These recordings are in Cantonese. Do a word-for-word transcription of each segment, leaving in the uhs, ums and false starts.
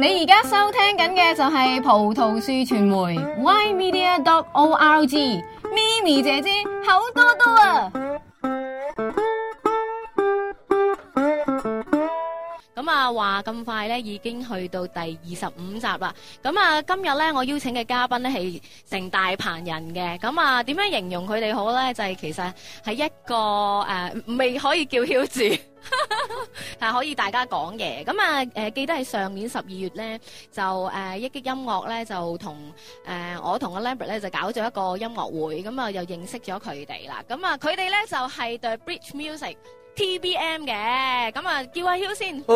你而家收聽緊嘅就係葡萄樹傳媒 Y Media dot org， 咪咪姐姐好多多啊！ 咁啊，話咁快咧，已經去到第二十五集啦。咁啊，今日咧，我邀請嘅嘉賓咧係成大棚人嘅。咁啊，點樣形容佢哋好咧？就係、是、其實係一個誒、呃，未可以叫囂住，係可以大家講嘅。咁啊，誒、呃，記得係上年十二月咧，就誒一擊音樂咧，就同誒、呃、我同阿 Lambert 咧就搞咗一個音樂會，咁啊又認識咗佢哋啦。咁啊，佢哋咧就係、是、The Bridge Music T B M 嘅，咁啊叫阿囂先，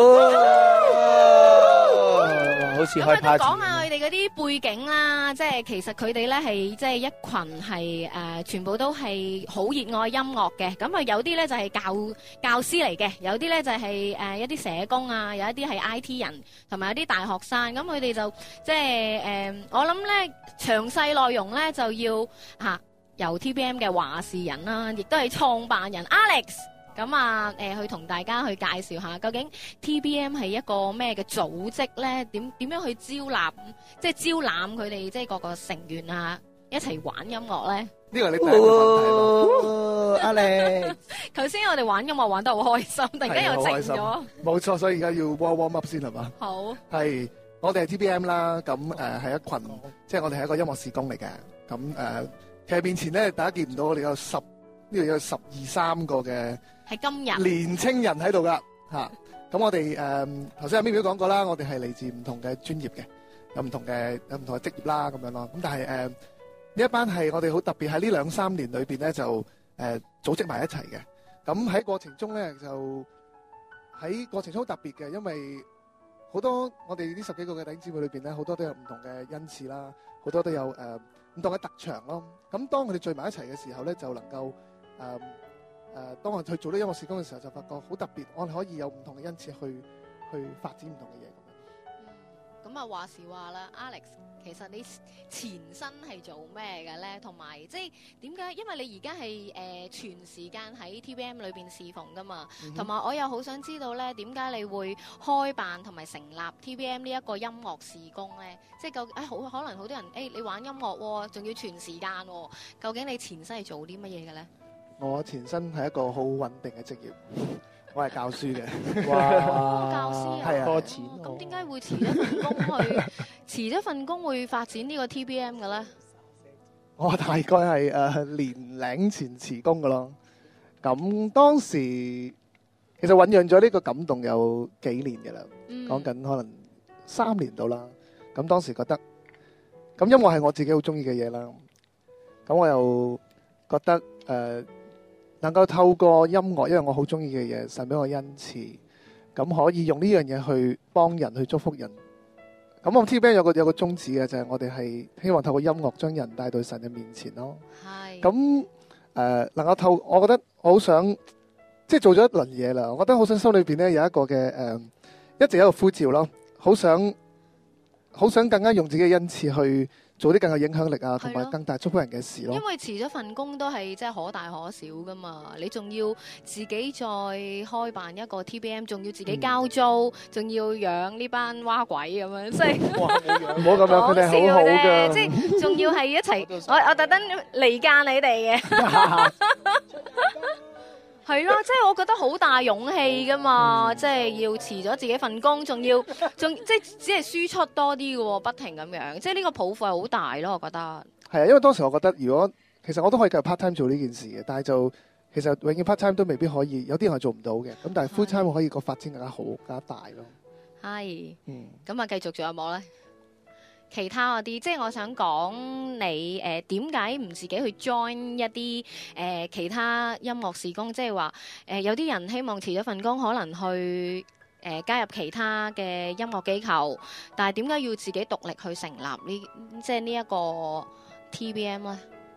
好似開 party。咁啊， 都講下佢哋嗰啲背景啦，即係其實佢哋咧係即係一群係誒、呃，全部都係好熱愛音樂嘅。咁啊，有啲咧就係、是、教教師嚟嘅，有啲咧就係、是、誒、呃、一啲社工啊，有一啲係 I T 人，同埋有啲大學生。咁佢哋就即係誒，我諗咧詳細內容咧就要吓、啊、由 T B M 嘅話事人啦，亦都係創辦人 Alex。咁啊，誒、呃，去同大家去介紹下，究竟 T B M 係一個咩嘅組織咧？點點樣去招納，即係招攬佢哋，即係各個成員啊，一齊玩音樂咧？ 呢個係你第一個問題咯，阿力。 頭先我哋玩音樂玩得好開心，突然間又靜咗。 冇錯，所以而家要 warm warm up 先係嘛？ 好。係， 我哋係 T B M 啦，咁誒係一群，即係我哋係一個音樂事工嚟嘅。咁誒、呃，其實面前咧，大家見唔到我哋有十呢度有十二三個嘅。 係今日年青人喺度噶嚇，咁我哋誒頭先阿咪咪講過啦，我哋係嚟自唔同嘅專業嘅，有唔同嘅有唔同嘅職業啦咁樣咯。咁但係誒呢一班係我哋好特別喺呢兩三年裏邊咧就誒、呃、組織埋一齊嘅。咁喺過程中咧就喺過程中好特別嘅，因為好多我哋呢十幾個嘅弟兄姊妹裏邊咧，好多都有唔同嘅恩賜啦，好多都有誒唔、呃、同嘅特長咯。咁當我哋聚埋一齊嘅時候咧，就能夠誒。呃誒、呃，當我哋去做呢音樂事工嘅時候，就發覺好特別，我哋可以有唔同嘅恩賜去去發展唔同嘅嘢咁樣。 咁、嗯、啊話時話啦 Alex， 其實你前身係做咩嘅咧？同埋即係點解？因為你而家係誒全時間喺 T B M 裏邊侍奉噶嘛，同、嗯、埋我又好想知道咧，點解你會開辦同埋成立 T B M 呢一個音樂事工咧？即係究誒好可能好多人誒、欸，你玩音樂喎、哦，仲要全時間喎、哦，究竟你前身係做啲乜嘢嘅咧？ 我前身係一個好穩定嘅職業，我係教書嘅。 哇！教師啊， 係啊， 多錢。咁點解會辭咗份工去辭咗份工會發展呢個 T B M 嘅咧？ 我大概係誒、呃、年零前辭工嘅咯。咁當時其實醖釀咗呢個感動有幾年嘅啦，講、嗯、緊可能三年到啦。咁當時覺得，咁音樂係我自己好中意嘅嘢啦。咁我又覺得誒。呃能夠透過音樂，因為我好中意嘅嘢，神俾我恩賜，咁可以用呢樣嘢去幫人，去祝福人。咁我 T B M 有個有個宗旨嘅，就係、是、我哋係希望透過音樂將人帶到神嘅面前咯。係。咁誒、呃，能夠透，我覺得我好想，即係做咗一輪嘢啦。我覺得好想心裏邊咧有一個嘅誒、呃，一直有一個呼召咯，好想，好想更加用自己嘅恩賜去做啲更有影響力啊，同埋更大祝福人嘅事咯。 因為辭咗份工都係即係可大可小噶嘛，你仲要自己再開辦一個 T B M， 仲要自己交租，仲、嗯、要養呢班蛙鬼咁樣，即係哇冇養，唔好咁樣，佢哋好好噶， 即係仲要係一齊，我我特登離間你哋嘅。係咯，即係我覺得好大勇氣噶嘛，嗯、即係要辭咗自己份工，仲要仲即係只係輸出多啲嘅喎，不停咁樣，即係呢個抱負係好大咯，我覺得。係啊，因為當時我覺得，如果其實我都可以繼續 part time 做呢件事嘅，但係就其實永遠 part time 都未必可以，有啲人係做唔到嘅。咁但係 full time 可以個發展更加好、更加大咯。係，嗯，咁啊，繼續仲有冇咧？其他嗰啲，即係我想講你誒點解唔自己去 join 一啲誒、呃、其他音樂事工？即係話誒有啲人希望辭咗份工，可能去誒、呃、加入其他嘅音樂機構，但係點解要自己獨立去成立呢？即係呢一個 T B M 咧？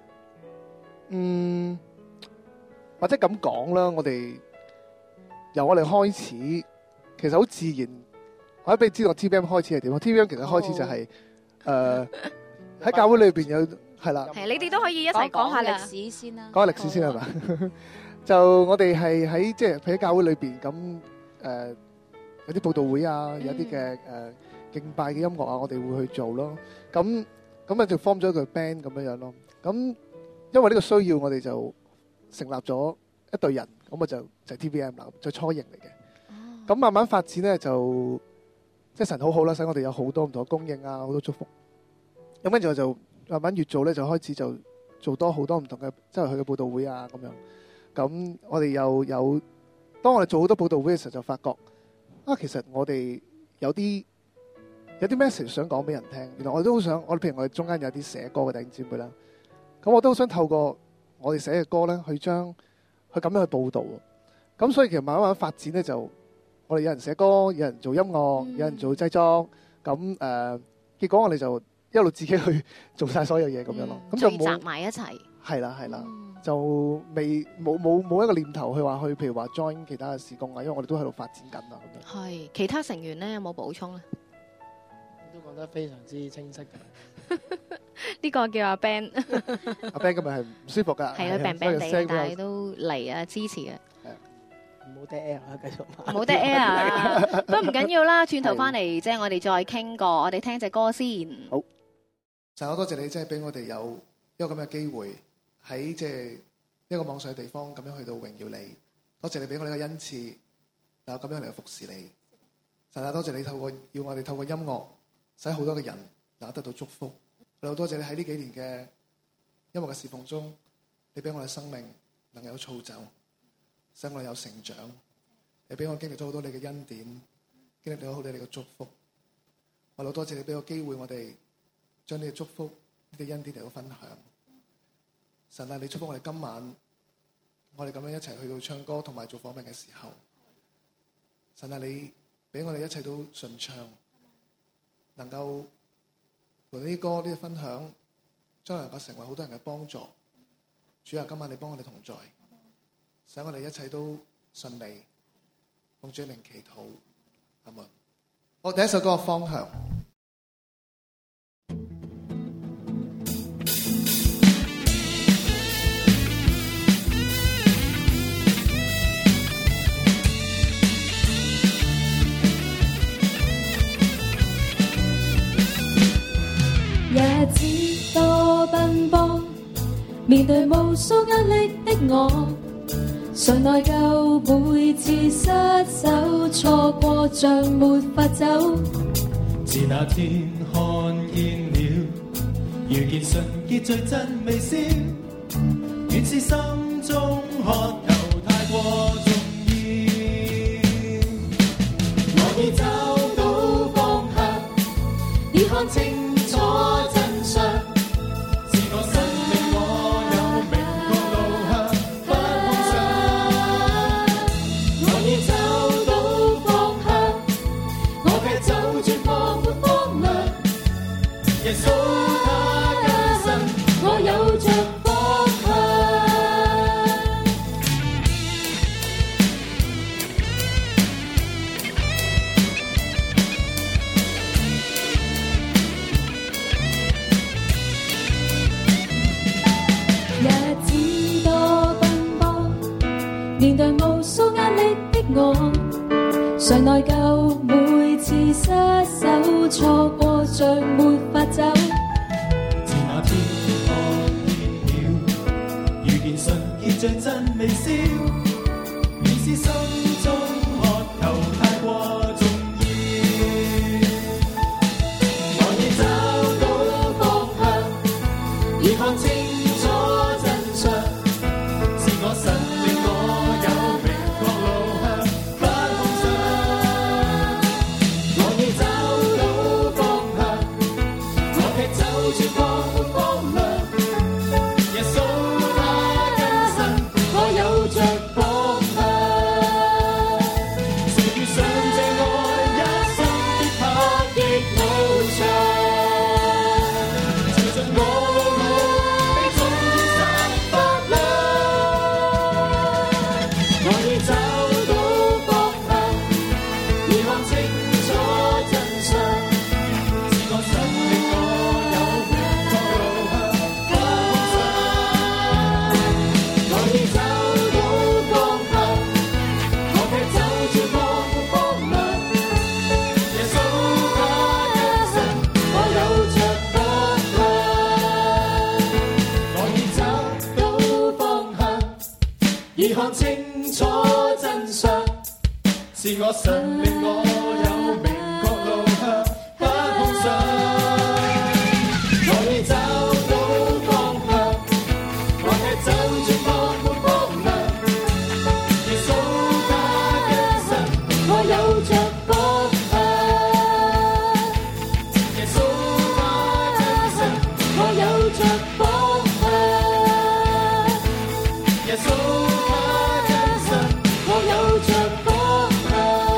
嗯，或者咁講啦，我哋由我哋開始，其實好自然。我俾你知道 T B M 開始係點？T B M 其實開始就係、是。誒、呃，喺教會裏邊有係啦，係你哋都可以一齊講下歷史先啦。講下歷史先係嘛？就我哋係喺即係喺教會裏邊咁誒，有啲佈道會啊，有啲嘅誒敬拜嘅音樂啊，我哋會去做咯。咁咁啊就 form 咗一個 band 咁樣樣咯。咁因為呢個需要，我哋就成立咗一隊人，咁啊就就係 T V M 啦，就初型嚟嘅。咁、哦、慢慢發展咧，就即係神好好啦，使我哋有好多唔同嘅供應啊，好多祝福。咁跟住我就慢慢越做咧，就開始就做多好多唔同嘅，即係去嘅佈道會啊咁樣。咁我哋又有，當我哋做好多佈道會嘅時候，就發覺啊，其實我哋有啲有啲 message 想講俾人聽。原來我哋都好想，我哋譬如我哋中間有啲寫歌嘅弟兄姊妹啦，咁我都好想透過我哋寫嘅歌咧，去將去咁樣去佈道。咁所以其實慢慢慢發展咧，就我哋有人寫歌，有人做音樂，有人做製作。咁誒、呃，結果我哋就一路自己去做晒所有嘢咁樣咯，咁、嗯、就冇集埋一齊。係啦係啦，嗯、就未冇冇冇一個念頭去話去，譬如話 join 其他嘅事工啊，因為我哋都喺度發展緊啊咁樣。 係其他成員咧有冇補充咧？ 都講得非常之清晰嘅。 呢個叫阿 Ben， 阿 Ben 今日係唔舒服㗎， 係啊，病病地，但係都嚟啊支持啊。 冇得 air 啊，繼續。 冇得 air 啊，不過唔緊要啦，轉頭翻嚟即係我哋再傾過，我哋聽隻歌先。 好，神好多謝你，即係俾我哋有一個咁嘅機會喺即係一個網上嘅地方咁樣去到榮耀你。多謝你俾我哋個恩賜，然後咁樣嚟服侍你。神啊，多謝你透過要我哋透過音樂，使好多嘅人能夠得到祝福。我好多謝你喺呢幾年嘅音樂嘅侍奉中，你俾我哋生命能有造就。使我有成長，你俾我經歷咗好多你嘅恩典，經歷咗好多你嘅祝福。我好多謝你俾個機會我哋將呢個祝福、呢啲恩典嚟到分享。神啊，你祝福我哋今晚，我哋咁樣一齊去到唱歌同埋做訪問嘅時候，神啊，你俾我哋一切都順暢，能夠同呢啲歌呢啲分享，將來能夠成為好多人嘅幫助。主啊，今晚你幫我哋同在。使我哋一切都順利，奉主名祈禱，阿門。我第一首歌嘅方向。 日子多奔波，面對無數壓力的我。常內疚，每次失手，錯過像沒法走。 自那天看見了，遇見純潔最真微笑，原是心中渴求太過重要。我已找到方向，已看清楚真相。 常內疚，每次失手，錯過像沒法走。 自那天看見了，遇見純潔最真微笑，原是心中渴求太過重要。我已找到方向，已看清楚真相，是我神令我有明確路向。 我神令我有明確路向，不碰上。我已找到方向，或係走轉荒沒光亮。耶穌他嘅身， 我有着方向。 耶穌他真實， 我有着方向。 耶穌他真實， 我有着方向。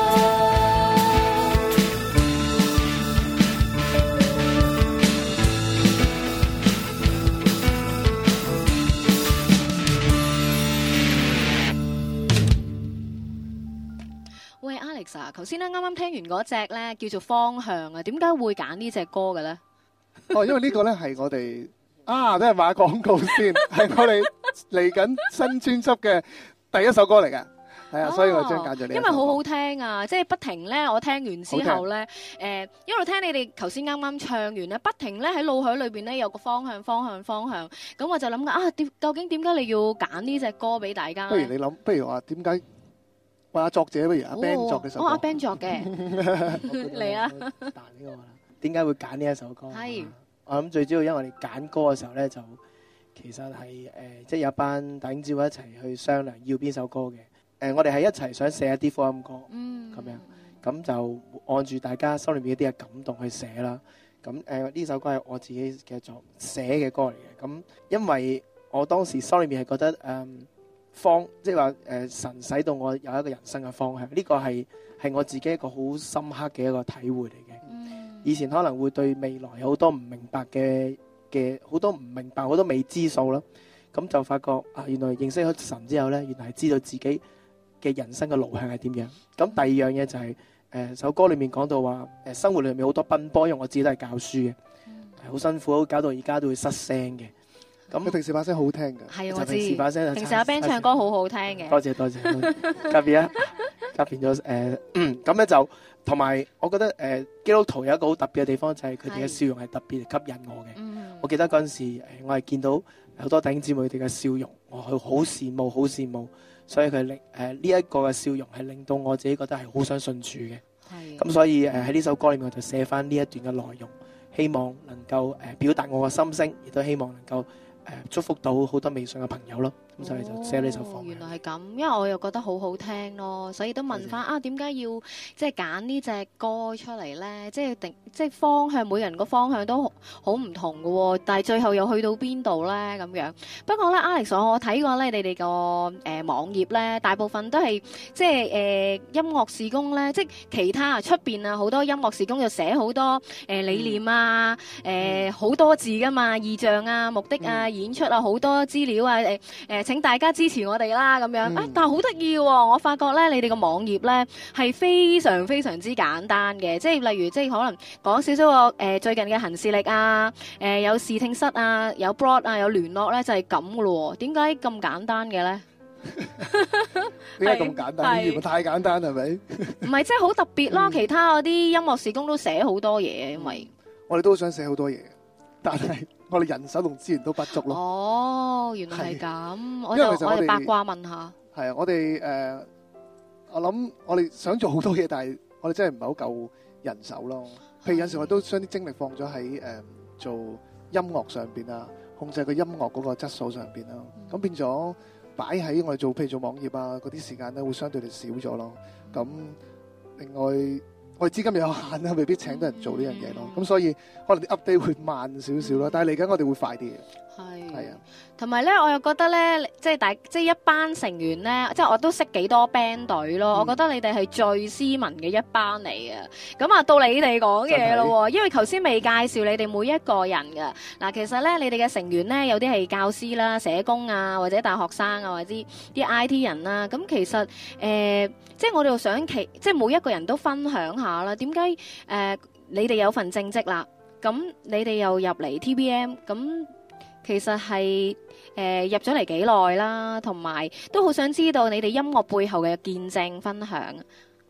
喂 Alex 啊，頭先咧啱啱聽完嗰隻咧叫做方向啊，點解會揀呢隻歌嘅咧？ 哦，因為呢個咧係我哋啊，都係買廣告先，係我哋嚟緊新專輯嘅第一首歌嚟嘅，係啊，所以我將揀咗呢一首歌。 因為好好聽啊，即係不停咧，我聽完之後咧，誒一路聽你哋頭先啱啱唱完咧，不停咧喺腦海裏邊咧有個方向、方向、方向，咁我就諗緊啊，點究竟點解你要揀呢隻歌俾大家咧？ 不如你諗，不如話點解話作者，不如阿 Ben 作嘅首歌。 哦，阿 Ben 作嘅，嚟啊！ 彈呢個啦。點解會揀呢一首歌？ 係我諗最主要因為我哋揀歌嘅時候咧，就其實係誒、呃，即係有一班弟兄姊妹一齊去商量要邊首歌嘅。誒、呃，我哋係一齊想寫一啲福音歌， 嗯， 咁樣，咁就按住大家心裏面一啲嘅感動去寫啦。咁誒呢首歌係我自己嘅作寫嘅歌嚟嘅。咁因為我當時心裏面係覺得誒、嗯、方，即係話誒神使到我有一個人生嘅方向，呢、這個係係我自己一個好深刻嘅一個體會嚟嘅。 嗯， 以前可能會對未來有好多唔明白嘅嘅好多唔明白好多未知數啦，咁就發覺啊，原來認識咗神之後呢，原來係知道自己嘅人生嘅路向係點樣。咁第二樣嘢就係、是、誒、呃、首歌裏面講到話誒、呃、生活裏面好多奔波，因為我自己都係教書嘅，好、嗯、辛苦，搞到而家都會失聲嘅。咁佢平時把聲好聽㗎， 係我知。 平時把聲， 平時阿 Ben 唱歌好好聽嘅。 多謝多謝，特別啊，特別咗誒，咁咧就同埋我覺得誒、呃、基督徒有一個好特別嘅地方，就係佢哋嘅笑容係特別吸引我嘅。 嗯， 我記得嗰陣時誒，我係見到好多弟兄姊妹佢哋嘅笑容，我係好羨慕，好羨慕，所以佢令誒呢一個嘅笑容係令到我自己覺得係好想信主嘅。係。咁所以誒喺呢首歌裏面我就寫翻呢一段嘅內容，希望能夠誒、呃、表達我嘅心聲，亦都希望能夠。誒祝福到好多微信嘅朋友咯，咁所以就寫呢首歌。 原來係咁，因為我又覺得好好聽咯，所以都問翻啊，點解要即係揀呢隻歌出嚟咧？即係定即係方向，每人個方向都好唔同嘅喎，但係最後又去到邊度咧咁樣？不過咧 ，Alex，我睇過咧，你哋個誒網頁咧，大部分都係即係誒、呃、音樂事工咧，即係其他出邊啊好多音樂事工就寫好多誒、呃、理念啊，誒好、呃、多字噶嘛，意象啊、目的啊。嗯演出啊，好多資料啊，誒、呃、誒、呃，請大家支持我哋啦，咁樣、嗯、啊，但係好得意喎，我發覺咧，你哋個網頁咧係非常非常之簡單嘅，即係例如即係可能講少少個誒最近嘅行事曆啊，誒、呃、有視聽室啊，有 blog 啊，有聯絡咧，就係咁噶咯，點解咁簡單嘅咧？ 點解咁簡單？呢啲太簡單係咪？ 唔係，即係好特別咯。其他嗰啲音樂事工都寫好多嘢，因為我哋都想寫好多嘢，但係。我哋人手同資源都不足咯。 哦，原來係咁，我就我哋八卦問下。係啊，我哋誒、呃，我諗我哋想做好多嘢，但係我哋真係唔係好夠人手咯。譬如有時我都將啲精力放咗喺誒做音樂上邊啊，控制個音樂嗰個質素上邊啦。咁、嗯、變咗擺喺我哋做譬如做網頁啊嗰啲時間咧，會相對地少咗咯。咁另外。我哋資金有限啦，未必請到人做呢樣嘢咯。咁、嗯、所以可能啲 update 會慢少少咯。但係嚟緊我哋會快啲嘅。係係啊，同埋咧，我又覺得咧，即係大即係一班成員咧，即係我都識幾多 band 隊咯、嗯。我覺得你哋係最斯文嘅一班嚟嘅。咁啊，到你哋講嘢咯，因為頭先未介紹你哋每一個人噶。嗱，其實咧，你哋嘅成員咧，有啲係教師啦、社工啊，或者大學生啊，或者啲 I T 人啦。咁其實誒、呃，即係我哋又想其即係每一個人都分享下啦。點解誒你哋有份正職啦？咁你哋又入嚟 T B M 咁？其實係誒、呃、入咗嚟幾耐啦，同埋都好想知道你哋音樂背後嘅見證分享，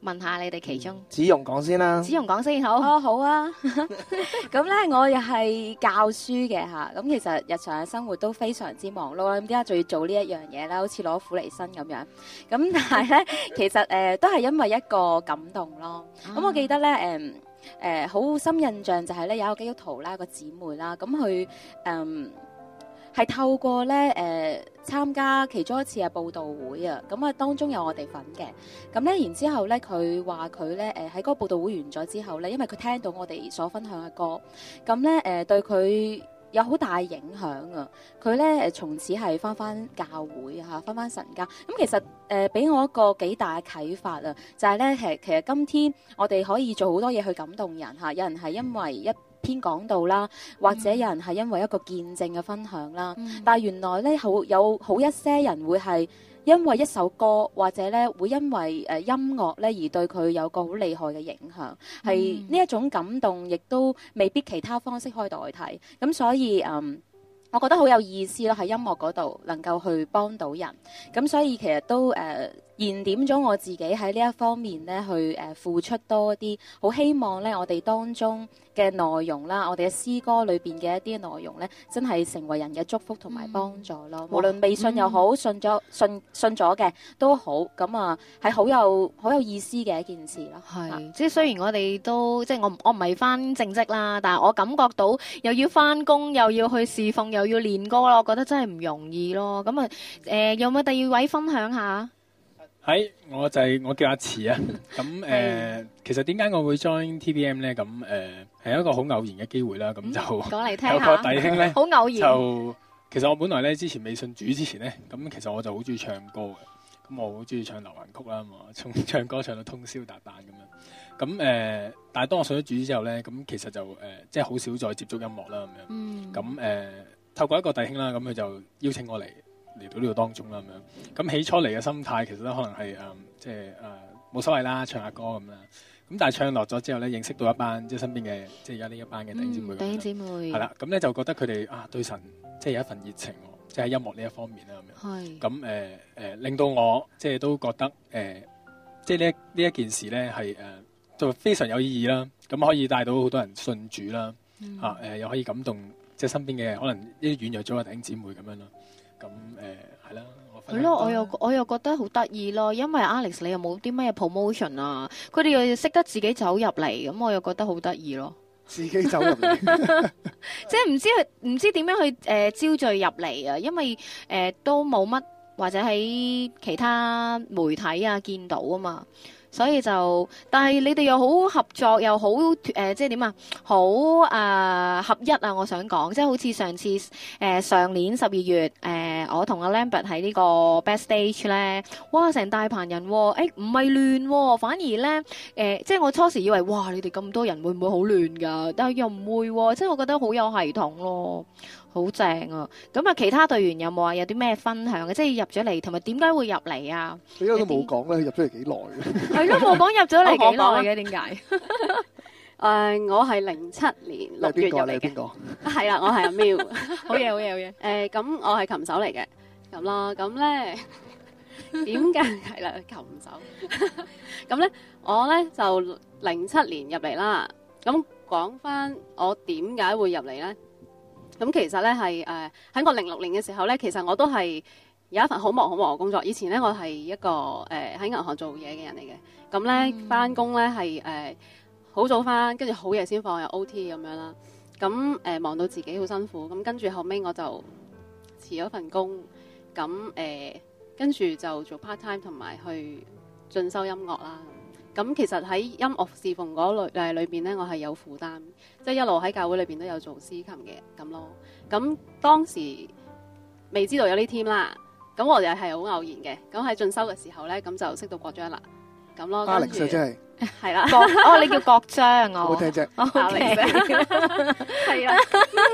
問下你哋其中。 子蓉講先啦。 子蓉講先好。 哦，好啊。咁咧，我又係教書嘅嚇。咁其實日常嘅生活都非常之忙碌啦。咁點解仲要做呢一樣嘢咧？好似攞苦嚟辛咁樣。咁但係咧，其實誒、呃、都係因為一個感動咯。咁、啊、我記得咧誒誒好深印象就係咧有一個基督徒啦，一個姊妹啦，咁佢誒係透過咧誒、呃、參加其中一次嘅佈道會啊，咁啊當中有我哋份嘅。咁咧然之後咧佢話佢咧誒喺嗰個佈道會完咗之後咧，因為佢聽到我哋所分享嘅歌，咁咧誒對佢有好大影響啊！佢咧誒從此係翻翻教會嚇，翻翻神家。咁其實誒俾、呃、我一個幾大嘅啟發啊，就係咧誒其實今天我哋可以做好多嘢去感動人嚇。有人係因為一篇講道啦，或者有人係因為一個見證嘅分享啦。嗯、但係原來咧好有好一些人會係因為一首歌，或者咧會因為誒音樂咧而對佢有個好厲害嘅影響，係呢一種感動，亦都未必其他方式可以代替。咁所以嗯，我覺得好有意思咯，喺音樂嗰度能夠去幫到人。咁所以其實都誒、呃、燃點咗我自己喺呢一方面咧去誒、呃、付出多啲，好希望咧我哋當中嘅內容啦，我哋嘅詩歌裏邊嘅一啲內容咧，真係成為人嘅祝福同埋幫助咯。嗯、無論未信又好，嗯、信咗信信咗嘅都好，咁啊係好有好有意思嘅一件事咯。 係， 啊、 即係雖然我哋都即係我我唔係翻正職啦，但係我感覺到又要翻工，又要去侍奉，又要練歌咯，我覺得真係唔容易咯。咁啊誒，有冇第二位分享下？ 喺我就係、是、我叫阿慈啊，咁誒、呃、其實點解我會 join T B M 咧？咁誒係一個好偶然嘅機會啦，咁、嗯、就講嚟聽下有個弟兄咧， 好偶然。 就其實我本來咧之前未信主之前咧，咁其實我就好中意唱歌嘅，咁我好中意唱流行曲啦嘛，從唱歌唱到通宵達旦咁樣。咁誒、呃，但係當我信咗主之後咧，咁其實就誒、呃、即係好少再接觸音樂啦咁樣。 嗯。咁誒、呃、透過一個弟兄啦，咁佢就邀請我嚟。嚟到呢度當中啦咁樣，咁起初嚟嘅心態其實都可能係誒、嗯，即係誒冇所謂啦，唱下歌咁啦。咁但係唱落咗之後咧，認識到一班即係身邊嘅，即係而家呢一班嘅弟兄姊妹。 弟兄姊妹係啦，咁咧就覺得佢哋啊對神即係有一份熱情，即係喺音樂呢一方面啦咁樣。係。咁誒誒，令到我即係都覺得誒、呃，即係呢呢一件事咧係誒，就非常有意義啦。咁可以帶到好多人信主啦，嚇、嗯、誒、啊呃、又可以感動即係身邊嘅可能一啲軟弱咗嘅弟兄姊妹咁樣咯。咁誒係啦，係咯， 我又我又覺得好得意咯，因為 Alex 你又冇啲咩 promotion 啊，佢哋又識得自己走入嚟，咁我又覺得好得意咯。 自己走入嚟， 即係唔知佢唔知點樣去誒、呃、招聚入嚟啊，因為誒、呃、都冇乜或者喺其他媒體啊見到啊嘛。所以就，但係你哋又好合作，又好誒、呃，即係點啊？好誒、呃、合一啊！我想講，即係好似上次誒、呃、上年十二月誒、呃，我同阿 Lambert 喺呢個 backstage 咧，哇！成大棚人喎、哦，誒唔係亂喎、哦，反而咧誒、呃，即係我初時以為哇，你哋咁多人會唔會好亂㗎？但係又唔會喎、哦，即係我覺得好有系統咯。好正啊！咁啊，其他隊員有冇話有啲咩分享嘅？即係入咗嚟，同埋點解會入嚟啊？ 你而家都冇講咧，入咗嚟幾耐嘅？ 係咯，冇講入咗嚟幾耐嘅，點解？ 誒，我係零七年六月入嚟嘅。邊個？係啦，我係阿 Miu。 好嘢，好嘢，好嘢。 誒，咁我係琴手嚟嘅，咁啦，咁咧點解係啦？琴手。咁咧，我咧就零七年入嚟啦。咁講翻我點解會入嚟咧？咁其實咧係誒喺我零六年嘅時候咧，其實我都係有一份好忙好忙嘅工作。以前咧我係一個誒喺銀行做嘢嘅人嚟嘅，咁咧翻工咧係誒好早翻，跟住好夜先放，有 O T 咁樣啦。咁誒、呃、忙到自己好辛苦，咁跟住後尾我就辭咗份工，咁誒跟住就做 part time 同埋去進修音樂啦。咁其實喺音樂侍奉嗰類誒裏邊咧，我係有負擔，即係一路喺教會裏邊都有做司琴嘅咁咯。咁當時未知道有呢 team 啦，咁我哋係好偶然嘅。咁喺進修嘅時候咧，咁就識到郭章啦，咁咯。 Alex 真係係啦， 哦，你叫郭章啊？ 好聽啫。 Alex 係啊，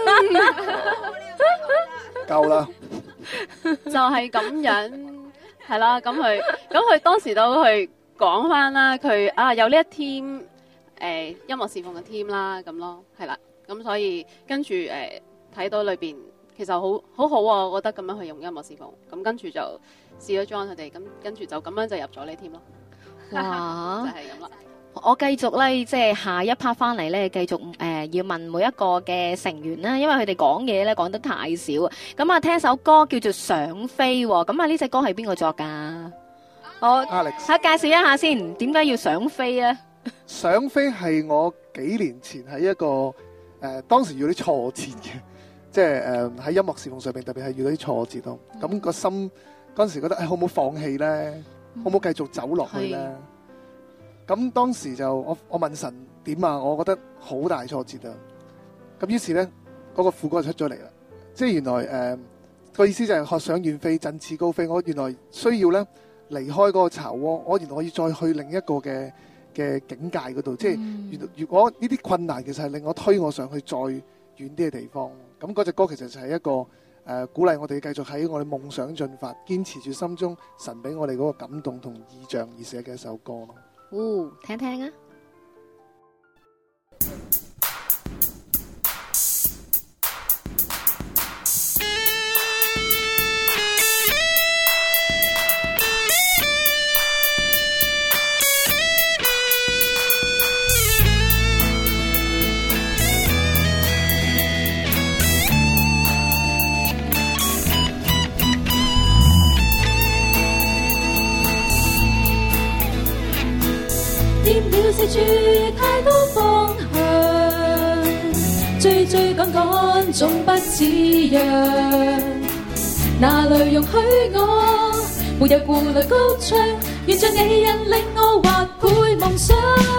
夠啦。 就係咁樣，係啦。咁佢咁佢當時都去。講翻啦，佢啊有呢一 team 誒、呃、音樂侍奉嘅 team 啦，咁咯，係啦，咁所以跟住誒睇到裏邊其實好好好啊，我覺得咁樣去用音樂侍奉，咁跟住就試咗 join 佢哋，咁跟住就咁樣就入咗呢 team 咯。 哇！ 就係咁啦。 我繼續咧，即係下一 part 翻嚟咧，繼續誒、呃、要問每一個嘅成員啦，因為佢哋講嘢咧講得太少。咁啊，聽首歌叫做《想飛》喎。咁啊，呢隻歌係邊個作㗎？我 Alex， 嚇介紹一下先，點解要想飛啊？ 想飛係我幾年前喺一個誒、呃、當時遇到啲挫折嘅，即係誒喺音樂事奉上面特別係遇到啲挫折咯。咁、嗯、個心嗰陣時覺得誒、哎、好唔好放棄咧？嗯、好唔好繼續走落去咧？咁當時就我我問神點啊？我覺得好大挫折啊！咁於是咧嗰、那個副歌就出咗嚟啦。即係原來誒、呃那個意思就係學想遠飛，振翅高飛。我原來需要咧離開嗰個巢窩，我原來我要再去另一個嘅嘅境界嗰度。即係原來如果呢啲困難其實係令我推我上去再遠啲嘅地方。咁嗰隻歌其實就係一個誒、呃、鼓勵我哋繼續喺我哋夢想進發，堅持住心中神俾我哋嗰個感動同意象而寫嘅一首歌咯。 哦，聽聽啊！ 四處太多方向，追追趕趕總不似樣。哪裏容許我沒有顧慮高唱，願像你引領我劃配夢想。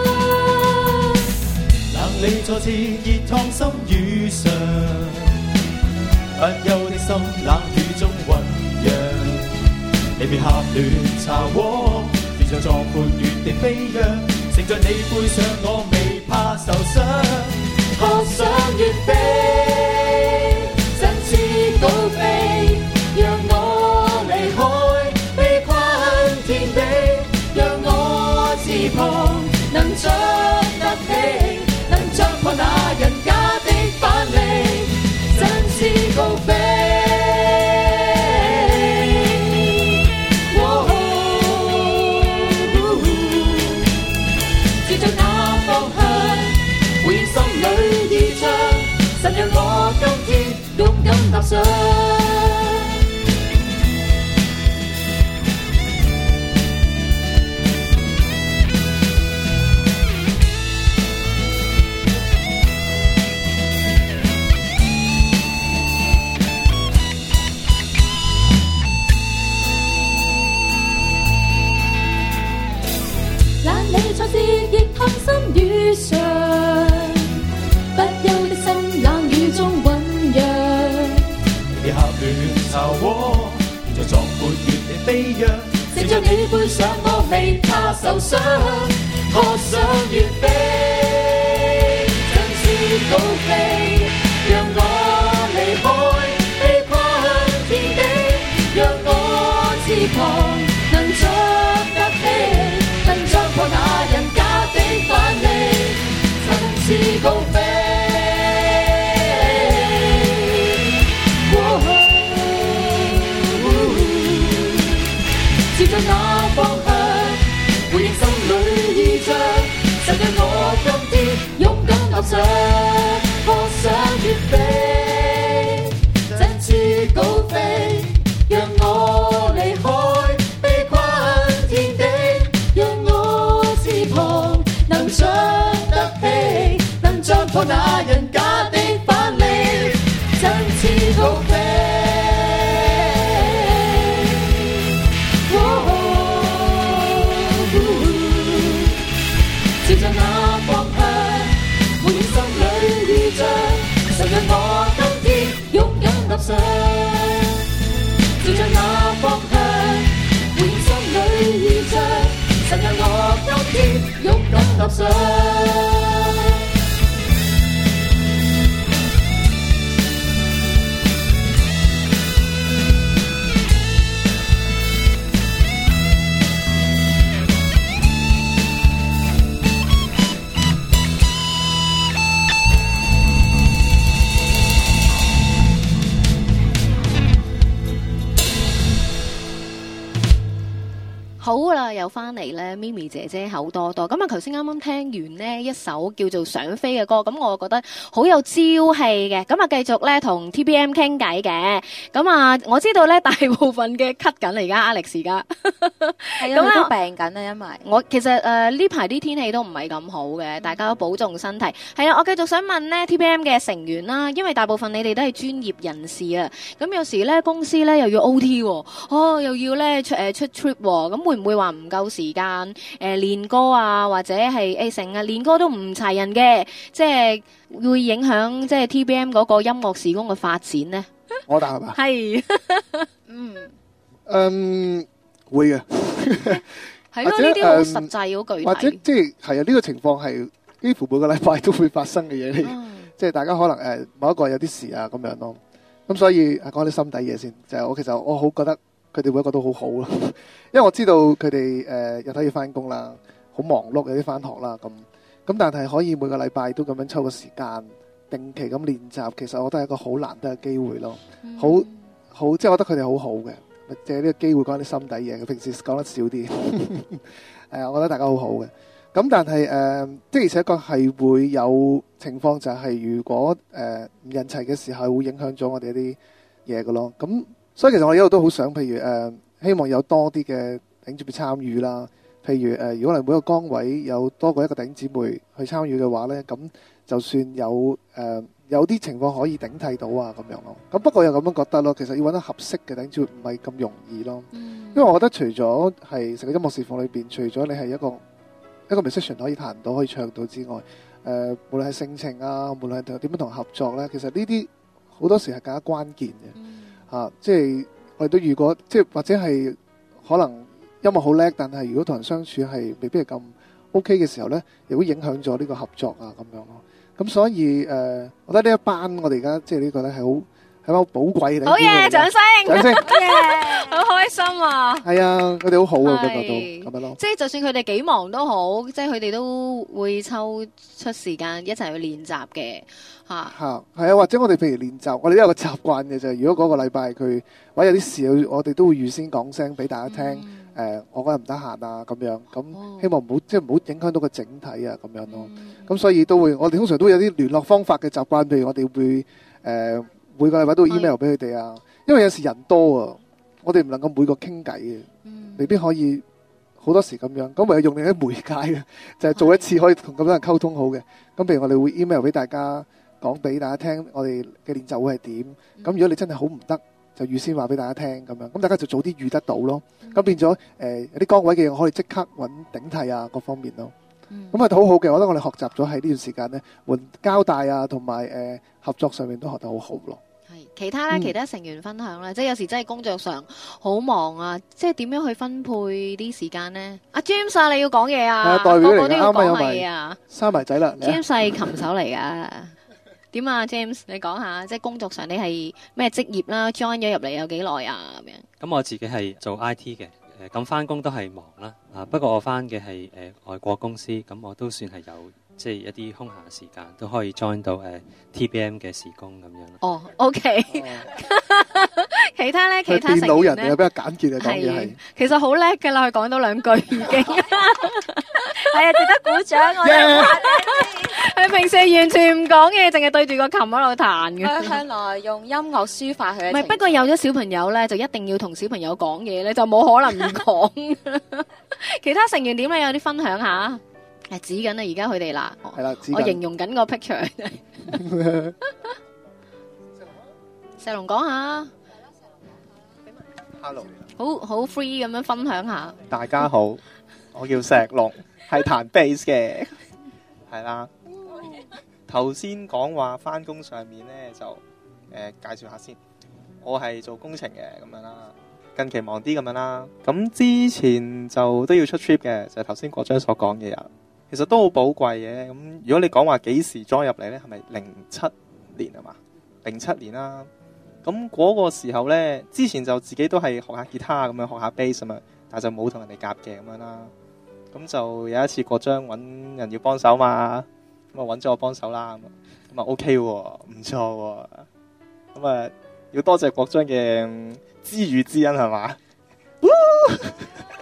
冷你挫折熱燙心雨上，不休的心冷雨中醞釀。你別合亂巢窩，自在壯闊原地飛揚。乘着你背上，我未怕受傷。學想越飛，振翅高飛，讓我離開悲困天地，讓我翅膀能長得起，能撞破那人家的藩籬，振翅高飛。神讓我今天勇敢踏上， 冷你挫折亦燙心雨上，不休的心冷雨中醞釀。 你合亂巢窩，在壯闊原地飛揚。乘着你背上，我未怕受傷。學想越飛，振翅高飛，讓我離開悲困天地，讓我翅膀能長得起，能撞破那人家的藩籬，振翅高飛。照着那方向，回應心裏意象，神讓我今天勇敢踏上。學想越飛，振翅高飛，讓我離開悲困天地，讓我翅膀能長得起，能撞破那人家的藩籬，振翅高飛。照着那方向，回應心裏意象，神讓我今天勇敢踏上。照着那方向，回應心裏意象，神讓我今天勇敢踏上。 好啦，又翻嚟咧，咪咪姐姐口多多。咁啊，頭先啱啱聽完呢一首叫做想飛嘅歌，咁我覺得好有朝氣嘅。咁啊，繼續咧同 T B M 傾偈嘅。咁啊，我知道咧大部分嘅咳緊嚟，而家 Alex 而家係啊，都病緊啊，因為我其實誒呢排啲天氣都唔係咁好嘅，大家都保重身體。係啊，我繼續想問咧 T B M 嘅成員啦，因為大部分你哋都係專業人士啊。咁有時咧公司咧又要 O T 喎，哦又要咧出誒出 trip 喎，咁會唔會話唔夠時間誒練歌啊，或者係誒成日練歌都唔齊人嘅，即係會影響即係 T B M 嗰個音樂事工嘅發展呢？ 我答係嘛？ 係，嗯， 嗯，會嘅， 係咯，呢啲好實際好具體， 或者即係係啊，呢個情況係幾乎每個禮拜都會發生嘅嘢嚟，即係大家可能誒某一個有啲事啊咁樣咯。咁所以講啲心底嘢先，就係我其實我好覺得佢哋每一個都好好咯，因為我知道佢哋誒日頭要翻工啦，好忙碌，有啲翻學啦咁，咁但係可以每個禮拜都咁樣抽個時間，定期咁練習，其實我覺得係一個好難得嘅機會咯，好好即係我覺得佢哋好好嘅，借呢個機會講啲心底嘢，佢平時講得少啲，誒，我覺得大家好好嘅。咁但係誒，的而且確係會有情況，就係如果誒唔人齊嘅時候，會影響咗我哋一啲嘢嘅咯。咁所以其實我一路都好想，譬如誒，希望有多啲嘅頂住去參與啦。譬如誒，如果係每個崗位有多過一個頂姊妹去參與嘅話咧，咁就算有誒有啲情況可以頂替到啊咁樣咯。咁不過又咁樣覺得咯，其實要揾得合適嘅頂姊妹唔係咁容易咯。因為我覺得除咗係成個音樂事奉裏邊，除咗你係一個一個 musician 可以彈到可以唱到之外，誒、呃、無論係性情啊，無論係點樣同合作咧，其實呢啲好多時係更加關鍵嘅、嗯啊、即係我哋都遇過，即係或者係可能音樂好叻，但係如果同人相處係未必係咁 OK 嘅時候咧，亦會影響咗呢個合作啊咁樣咯。咁所以誒、呃，我覺得呢一班我哋而家即係呢個咧係好係好寶貴嘅。 好嘢，掌聲！ 掌聲！ 好開心啊！ 係啊，佢哋好好啊，嗰個都咁樣咯。 即係就算佢哋幾忙都好，即係佢哋都會抽出時間一齊去練習嘅嚇。嚇係啊，或者我哋譬如練習，我哋都有個習慣嘅就係，如果嗰個禮拜佢或者有啲事，我哋都會預先講聲俾大家聽。誒、嗯呃，我嗰日唔得閒啊，咁樣咁希望唔好即係唔好影響到個整體啊，咁樣咯。咁、嗯、所以都會，我哋通常都會有啲聯絡方法嘅習慣，譬如我哋會誒。呃每個禮拜都會 email 俾佢哋啊，因為有時人多啊，我哋唔能夠每個傾偈嘅，未必可以好多時咁樣，咁唯有用另一媒介嘅，就係做一次可以同咁多人溝通好嘅。咁譬如我哋會 email 俾大家，講俾大家聽我哋嘅練習會係點。咁如果你真係好唔得，就預先話俾大家聽咁樣，咁大家就早啲預得到咯。咁變咗誒有啲崗位嘅嘢，我可以即刻揾頂替啊，各方面咯。咁係好好嘅，我覺得我哋學習咗喺呢段時間咧，換交代啊，同埋誒合作上面都學得好好咯。 其他咧，其他成員分享咧、嗯，即係有時真係工作上好忙啊，即係點樣去分配啲時間呢？阿 James 啊，你要講嘢啊，個個都要講嘢啊， 生埋仔啦 ！James 係琴手嚟噶，點啊 James？你講下，即係工作上你係咩職業啦 ？join 咗入嚟有幾耐啊？咁樣。 咁我自己係做 I T 嘅，誒咁翻工都係忙啦，啊不過我翻嘅係誒外國公司，咁我都算係有。即係一啲空閒時間都可以 join 到誒、uh, T B M 嘅事工咁樣咯。 哦、oh，OK 哦。其他咧，其他成員咧，電腦人又比較簡潔嘅講嘢係。 其實好叻㗎啦，佢講到兩句已經。係啊，值得鼓掌我哋。 佢平時完全唔講嘢，淨係對住個琴喺度彈嘅。 佢向來用音樂抒發佢嘅情緒。 唔係，不過有咗小朋友咧，就一定要同小朋友講嘢咧，就冇可能唔講。其他成員點咧？有啲分享下。誒指緊啊！而家佢哋啦，我形容緊個 picture。石龍講下 ，Hello， 好好 free 咁樣分享下。 大家好，我叫石龍，係彈 bass 嘅，係啦。頭先講話返工上面咧，就誒、呃、介紹下先。我係做工程嘅咁樣啦，近期忙啲咁樣啦。咁之前就都要出 trip 嘅，就係頭先國章所講嘅啊。其實都好寶貴嘅，咁如果你講話幾時 join 入嚟呢？係咪零七年啊嘛？零七年啦，咁嗰個時候呢，之前就自己都係學下吉他咁樣，學下 bass 咁樣，但係就冇同人哋夾嘅咁樣啦。咁就有一次國章揾人要幫手嘛，咁啊揾咗我幫手啦，咁啊 OK 喎，唔錯喎，咁啊要多謝國章嘅知遇之恩係嘛？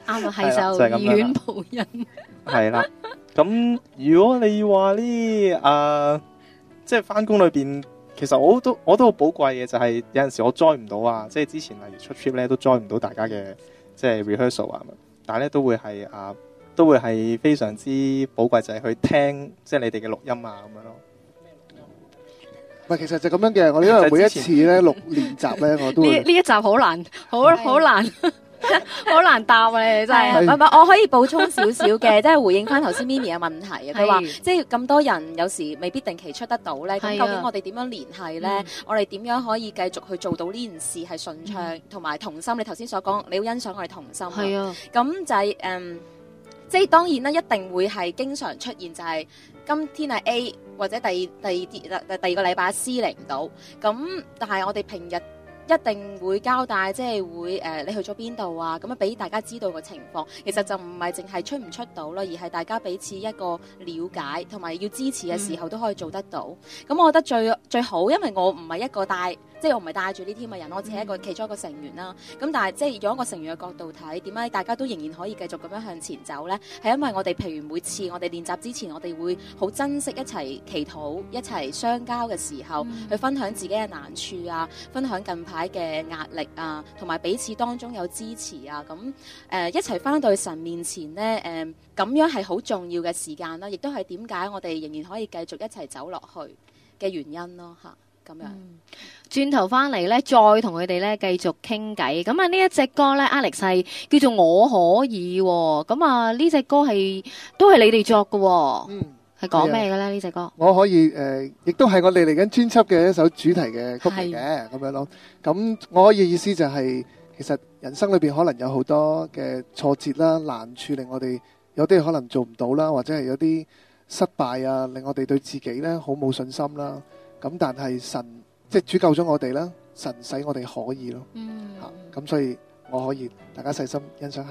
啱啊，係就就係咁樣啦醫院抱孕。 係啦，咁如果你話呢誒，即係翻工裏邊，其實我都我都好寶貴嘅，就係有陣時我 join 唔到啊，即係之前例如出 trip 咧都 join 唔到大家嘅即係 rehearsal 啊，但係咧都會係啊，都會係非常之寶貴，就係去聽即係你哋嘅錄音啊咁樣咯。 唔係，其實就咁樣嘅。我哋因為每一次咧錄練習咧，我都呢會呢一集好難，好好難，好難答啊！你真係。 係唔係？我可以補充少少嘅，即係回應翻頭先 Mimi 嘅問題啊。佢話係即係咁多人有時未必定期出得到咧，咁係啊究竟我哋點樣聯繫咧嗯？ 我哋點樣可以繼續去做到呢件事係順暢同埋同心？你頭先所講，你要欣賞我哋同心。 係啊， 咁就係、誒，即係當然啦，一定會係經常出現，就係、今天係 A 或者第二第二啲第第二個禮拜 C 嚟唔到，咁但係我哋平日一定會交代，即係會誒、呃、你去咗邊度啊，咁樣俾大家知道個情況。其實就唔係淨係出唔出到啦，而係大家彼此一個了解同埋要支持嘅時候都可以做得到。咁、我覺得最最好，因為我唔係一個帶。即係我唔係帶住呢 team 嘅人，我只係一個其中一個成員啦。咁但係即係用一個成員嘅角度睇，點解大家都仍然可以繼續咁樣向前走呢？係因為我哋譬如每次我哋練習之前，我哋會好珍惜一齊祈禱、一齊相交嘅時候， 嗯去分享自己嘅難處啊，分享近排嘅壓力啊，同埋彼此當中有支持啊。咁誒、呃、一齊翻到去神面前呢，誒、呃、咁樣係好重要嘅時間啦，亦都係點解我哋仍然可以繼續一齊走落去嘅原因咯嚇。咁樣。 轉頭翻嚟咧，再同佢哋咧繼續傾偈。咁啊，呢一隻歌咧 ，Alex 係叫做我可以喎。咁啊，呢隻歌係都係你哋作嘅喎。 嗯， 係講咩嘅咧？呢隻歌我可以誒，亦都係我哋嚟緊專輯嘅一首主題嘅曲嚟嘅，咁樣咯。咁我可以意思就係，其實人生裏邊可能有好多嘅挫折啦、難處，令我哋有啲可能做唔到啦，或者係有啲失敗啊，令我哋對自己咧好冇信心啦。咁但係神即係主救咗我哋啦，神使我哋可以咯。 嗯， 嚇咁所以我可以大家細心欣賞下。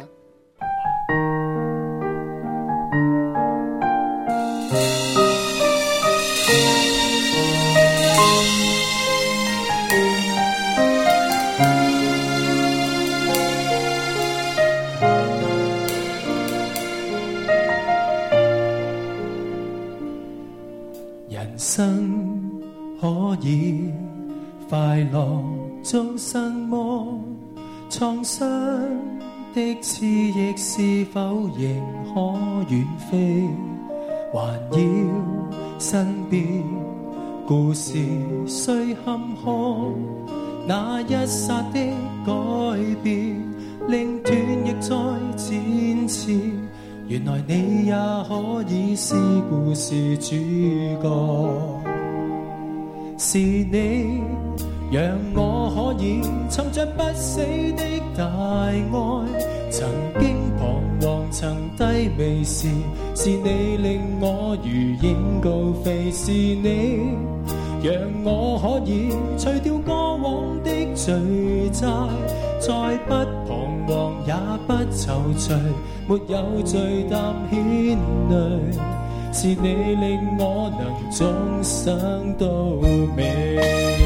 人生可以快樂終生麼？創傷的刺翼是否仍可遠飛？還要身邊故事雖坎坷，那一剎的改變令斷亦再展翅。原來你也可以是故事主角，是你讓我可以尋着不死的大愛。曾經彷徨曾低微時，是你令我如影高飛，是你讓我可以除掉過往的罪債，再不彷徨也不躊躇，沒有罪擔牽累，是你令我能終生到尾。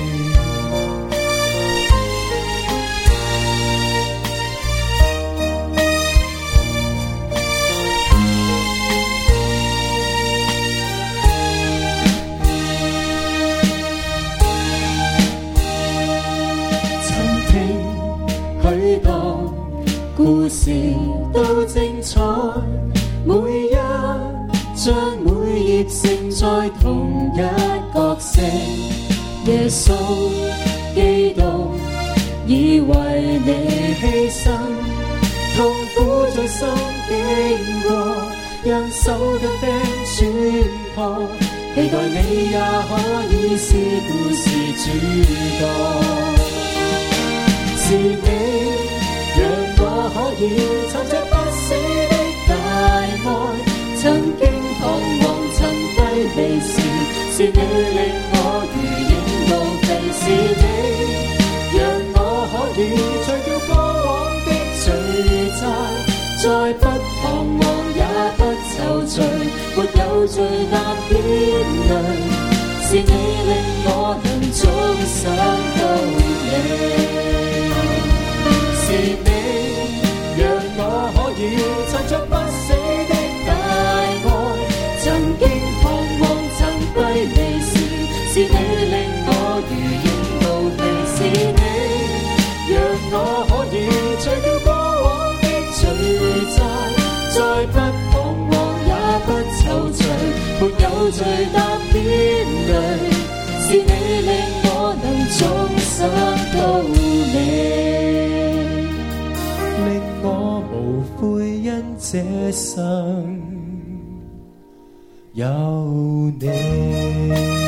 許多故事都精彩，每一章每頁承載同一角色。耶穌基督已為你犧牲，痛苦在心經過，讓手的釘穿破，期待你也可以是故事主角。是你讓我可以尋着不死的大愛，曾經彷徨曾低微時，是你令我如影到飛，是你讓我可以除掉過往的罪債，再不彷徨也不躊躇，沒有罪擔牽累，是你令我能終生到你。是你讓我可以沒有最答邊淚，是你令我能終生到你， 令我無悔因這生有你。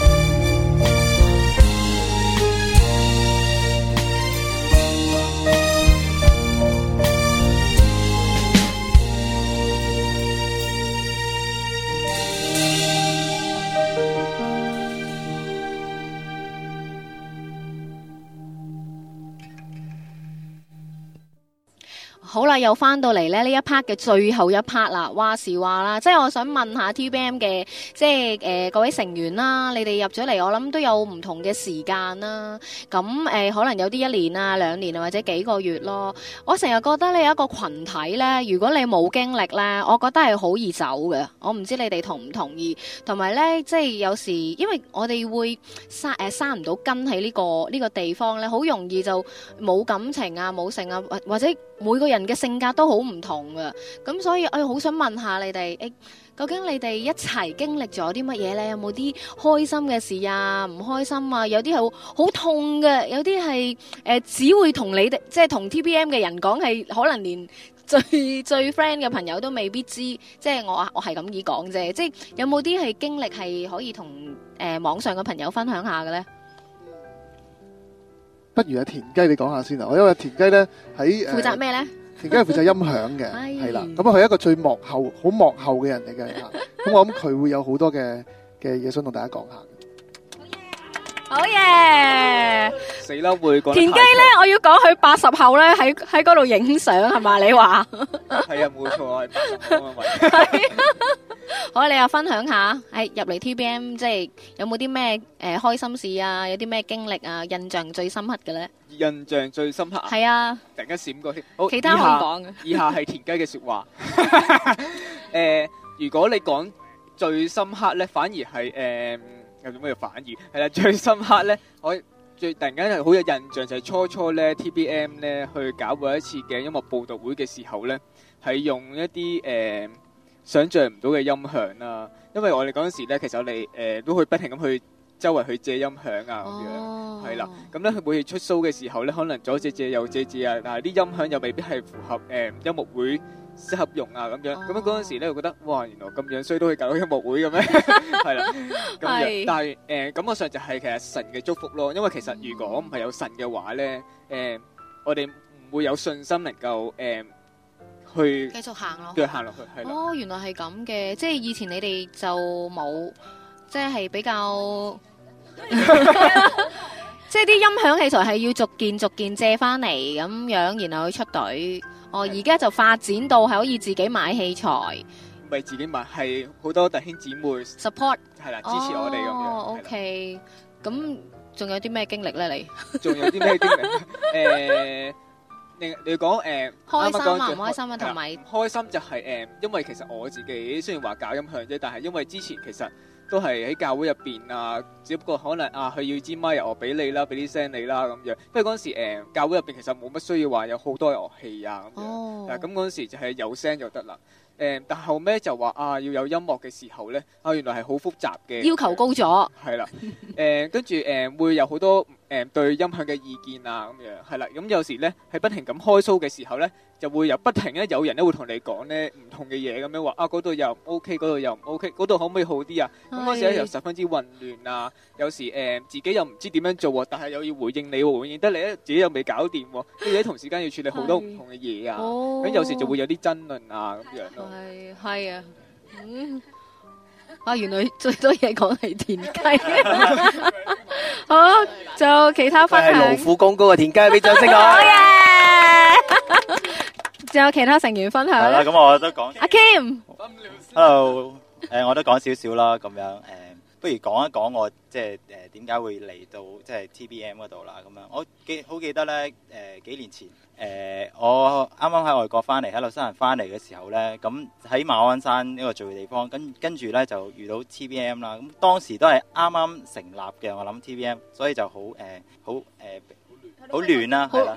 好啦，又翻到嚟咧呢一 part 嘅最後一 part 啦。話時話啦，即係我想問下 T B M 嘅，即係誒、呃、各位成員啦，你哋入咗嚟，我諗都有唔同嘅時間啦。咁誒、呃，可能有啲一年啊、兩年啊，或者幾個月咯。我成日覺得你有一個群體咧，如果你冇經歷咧，我覺得係好易走嘅。我唔知你哋同唔同意？同埋咧，即係有時，因為我哋會生誒生唔到根喺呢、這個呢、這個地方咧，好容易就冇感情啊、冇性啊，或者每個人嘅性格都好唔同嘅，咁所以我好想問下你哋，誒，究竟你哋一齊經歷咗啲乜嘢呢？有冇啲開心嘅事啊？唔開心啊？有啲係好痛嘅，有啲係誒只會同你哋，即係同 T B M 嘅人講，係可能連最最 friend 嘅朋友都未必知，即係我我係咁意講啫。即係有冇啲係經歷係可以同誒、呃、網上嘅朋友分享下嘅呢？ 不如阿田雞你講下先啊！我因為田雞咧喺負責咩咧？ 田雞係負責音響嘅，係啦。咁佢係一個最幕後、好幕後嘅人嚟嘅。咁我諗佢會有好多嘅嘅嘢想同大家講下。 好嘢！ 死啦會講。 田雞咧，我要講佢八十後咧喺喺嗰度影相係嘛？你話？ 係啊，冇錯啊，係八十後啊位。 好，你又分享下，係入嚟 T B M 即係有冇啲咩誒開心事啊？有啲咩經歷啊？印象最深刻嘅咧？ 印象最深刻啊！ 係啊， 突然間閃過添。好， 其他可以講嘅。 以下係田雞嘅説話。誒，如果你講最深刻咧，反而係誒有啲咩反而係啦，最深刻咧，我最突然間係好有印象就係初初咧 T B M 咧去搞過一次嘅音樂報導會嘅時候咧，係用一啲誒。想像唔到嘅音響啦，因為我哋嗰陣時咧，其實我哋誒、呃、都會不停咁去周圍去借音響啊，咁樣係啦。咁咧佢每次出 show 嘅時候咧，可能左借借右借借啊，但係啲音響又未必係符合誒、呃、音樂會適合用啊，咁樣。咁樣嗰陣時咧，我覺得哇，原來咁樣衰都可以搞到音樂會嘅咩？係啦，咁樣。但係誒、呃、感覺上就係其實神嘅祝福咯，因為其實如果唔係有神嘅話咧，誒、呃、我哋唔會有信心能夠誒。呃去繼續行落去， 繼續行落去，係啦。 哦，原來係咁嘅，即係以前你哋就冇，即係比較，即係啲音響器材係要逐件逐件借翻嚟咁樣，然後去出隊。哦，而家就發展到係可以自己買器材， 唔係自己買，係好多弟兄姊妹 support， 係啦，支持我哋咁樣。 哦 ，OK，咁仲有啲咩經歷咧？你仲有啲咩經歷？誒。你你講誒開心啊，唔開心啊，同埋開心就係、是、誒、呃，因為其實我自己雖然話搞音響啫，但係因為之前其實都係喺教會入邊啊，只不過可能啊，佢要支咪，我俾你啦，俾啲聲你啦咁樣。因為嗰陣時、呃、教會入邊其實冇乜需要話有好多樂器啊咁樣，哦、但係咁嗰陣時就係有聲就得啦。誒、呃，但後尾就話啊，要有音樂嘅時候咧，啊原來係好複雜嘅， 要求高咗。 係啦，誒跟住誒會有好多誒、呃、對音響嘅意見啊咁樣，係啦，咁有時咧喺不停咁開 show 嘅時候咧，就會有不停咧有人咧會同你講咧唔同嘅嘢咁樣話啊，嗰度又唔 OK，嗰度又唔 OK，嗰度可唔可以好啲啊？咁嗰時咧又十分之混亂啊，有時誒、呃、自己又唔知點樣做喎，但係又要回應你喎，回應得你咧自己又未搞掂喎，跟住喺同時間要處理好多唔同嘅嘢啊，咁、哦、有時就會有啲爭論啊咁樣咯。 係係啊，嗯，啊原來最多嘢講係田雞，好，就其他分享。 係勞苦功高嘅田雞，俾掌聲我。 好嘢！仲有其他成員分享。 係啦，咁我都講。 阿 Kim，Hello， 誒，我都講少少啦，咁樣誒，不如講一講我即係誒點解會嚟到即係 T B M 嗰度啦，咁樣我記好記得咧，誒幾年前。誒、呃，我啱啱喺外國翻嚟，喺紐西蘭翻嚟嘅時候咧，咁喺馬鞍山呢個聚會地方，跟跟住咧就遇到 T B M 啦。咁當時都係啱啱成立嘅，我諗 T B M， 所以就好誒，好誒，好亂啦，係啦。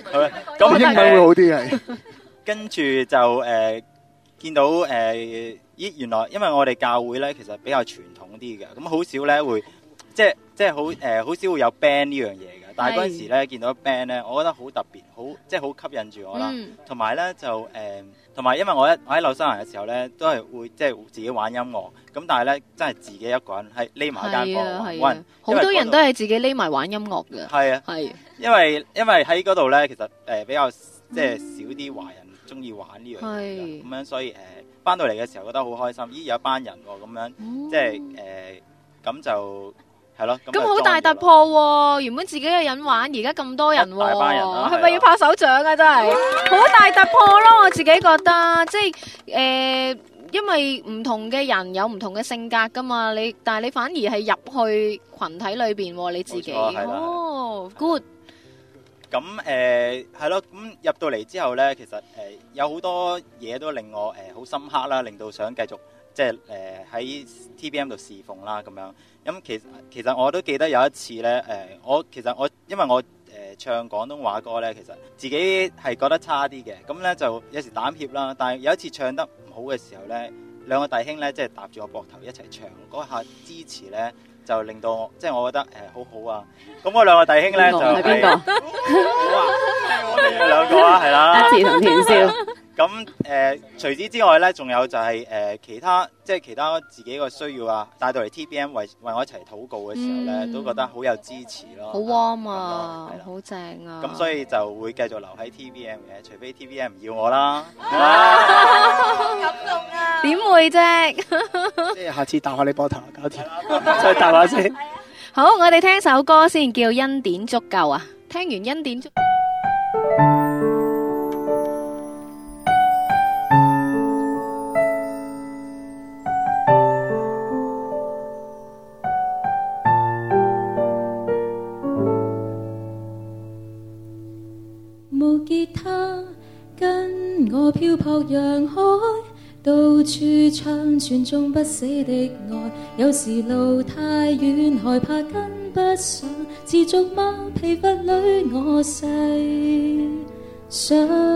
咁英文會好啲係。跟住就誒、呃、見到誒、呃、 咦原來因為我哋教會咧其實比較傳統啲嘅，咁好少咧會即係即係好誒好少會有 band 呢樣嘢嘅。但係嗰陣時咧見到 band 咧，我覺得好特別，好即係好吸引住我啦。同埋咧就誒，同埋因為我一我喺紐西蘭嘅時候咧，都係會即係自己玩音樂。咁但係咧真係自己一個人喺匿埋間房玩。 好多人都係自己匿埋玩音樂嘅。 係啊， 係。 因為因為喺嗰度咧，其實誒比較即係少啲華人中意玩呢樣嘢嘅，咁樣所以誒翻到嚟嘅時候覺得好開心。咦有一班人喎，咁樣即係誒咁就。係咯， 咁好大突破喎！原本自己一個人玩，而家咁多人喎， 大班人啊， 係咪要拍手掌啊？真係好大突破咯！我自己覺得，即係誒，因為唔同嘅人有唔同嘅性格噶嘛，你但係你反而係入去群體裏邊喎，你自己哦 good。 咁誒係咯，咁入到嚟之後咧，其實誒有好多嘢都令我誒好深刻啦，令到想繼續即係誒喺 T B M 度侍奉啦咁樣。咁其實其實我都記得有一次咧，誒我其實我因為我誒唱廣東話歌咧，其實自己係覺得差啲嘅，咁咧就有時膽怯啦。但係有一次唱得唔好嘅時候咧，兩個弟兄咧即係搭住我膊頭一齊唱，嗰下支持咧就令到我即係我覺得誒好好啊。咁嗰兩個弟兄咧就係邊個？我哋兩個啊，係啦， 阿慈同田少。 咁誒，除此之外咧，仲有就係誒其他，即係其他自己個需要啊，帶到嚟 T B M 為為我一齊禱告嘅時候咧，都覺得好有支持咯。 好 warm 啊，好正啊！ 咁所以就會繼續留喺 T B M 嘅，除非 T B M 唔要我啦。 感動啊！點會啫？ 即係下次搭下你膊頭搞掂，再搭下先。 好，我哋聽首歌先，叫《恩典足夠》啊！聽完《恩典足》。 吉他跟我漂泊洋海，到處唱傳頌不死的愛。有時路太遠，害怕跟不上，持續嗎？疲乏裏我細想。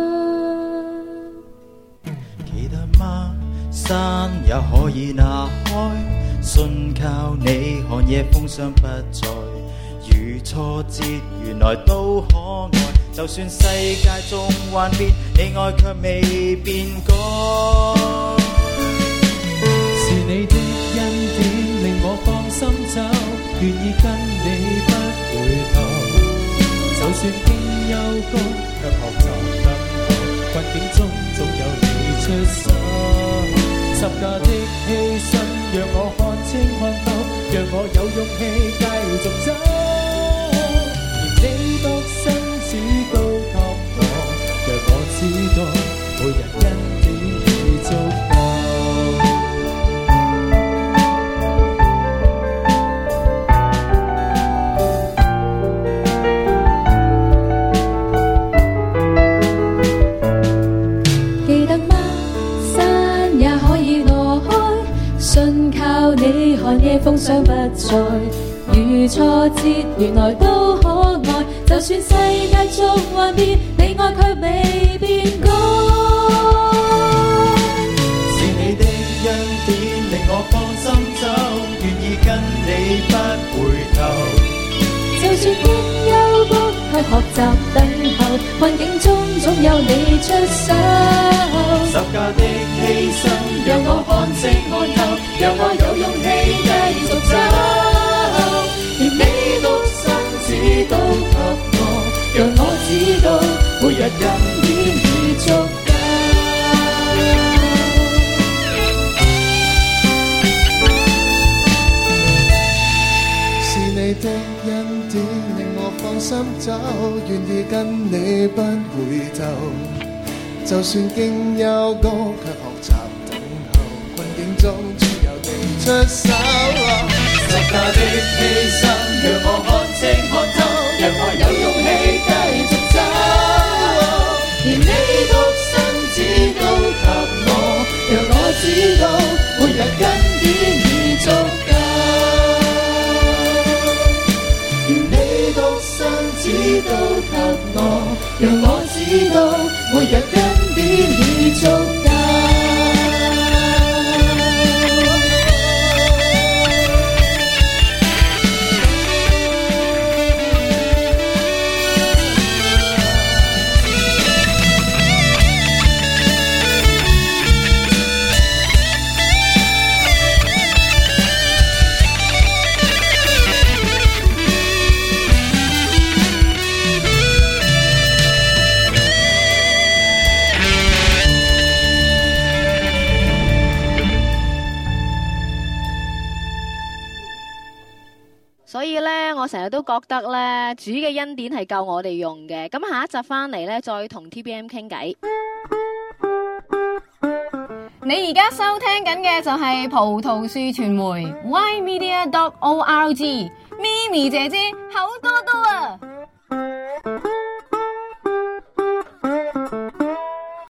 記得嗎？山也可以拿開，信靠你，看夜風霜不再。如挫折原來都可愛，就算世界縱幻變，你愛卻未變改。是你的恩典令我放心走，願意跟你不回頭。就算經幽谷，卻學習等候，困境中總有你出手。十架的犧牲讓我看清看透，讓我有勇氣繼續走。你獨生子都給我，讓我知道每日恩典已足夠。 記得嗎？山也可以挪開，信靠你，看夜風霜不再。如挫折原來都可愛，就算世界縱幻變，你愛卻未變改。 是你的恩典令我放心走，願意跟你不回頭。 就算經幽谷，卻學習等候，困境中總有你出手。 十架的犧牲讓我看清看透，讓我有勇氣繼續走。連你獨生子都給我，讓我知道每日恩典已足夠。 是你的恩典令我放心走，願意跟你不回頭。就算經幽谷，卻學習等候，困境中總有你出手。 十架的犧牲讓我看清看透，讓我有勇氣繼續走。連你獨生子都給我，讓我知道每日恩典已足夠。連你獨生子都給我，讓我知道每日恩典已足夠。 所以咧，我成日都覺得咧，主嘅恩典係夠我哋用嘅。咁下一集翻嚟咧，再同 T B M 傾偈。 你而家收聽緊嘅就係葡萄樹傳媒 Y Media dot O R G， 咪咪姐姐口多多。